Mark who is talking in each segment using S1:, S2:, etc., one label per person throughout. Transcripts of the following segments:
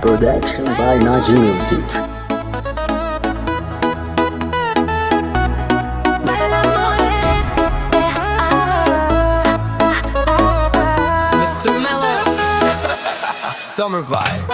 S1: Production by Naji Music.
S2: Mr. Mellow Summer Vibe.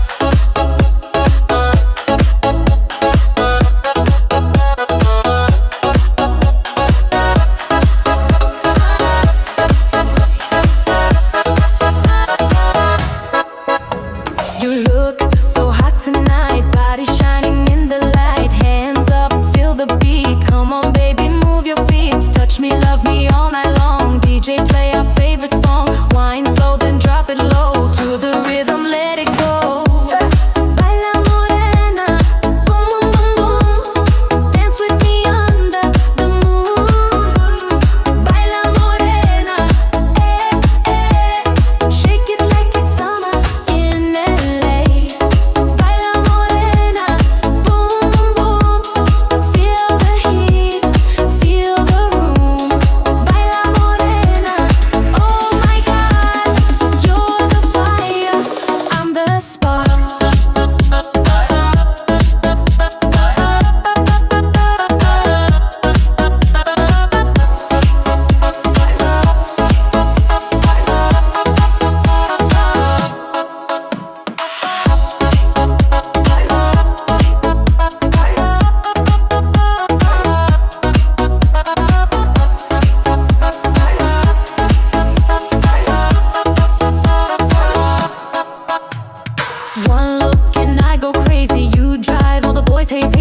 S3: You look so hot tonight, body shining in the light. Hands up, feel the beat. Come on baby, move your feet. Touch me, love me all night long. DJ play our favorite song. Wine slow, then drop it low. To the rhythm, let it go. Baila morena, boom boom boom boom. Dance with me under the moon. Baila morena, eh eh. Shake it like it's summer in LA. Baila morena, boom boom boom. Feel the heat, feel the room. Baila morena, oh my God, you're the fire, I'm the spark. One look and I go crazy. You drive all the boys hazy.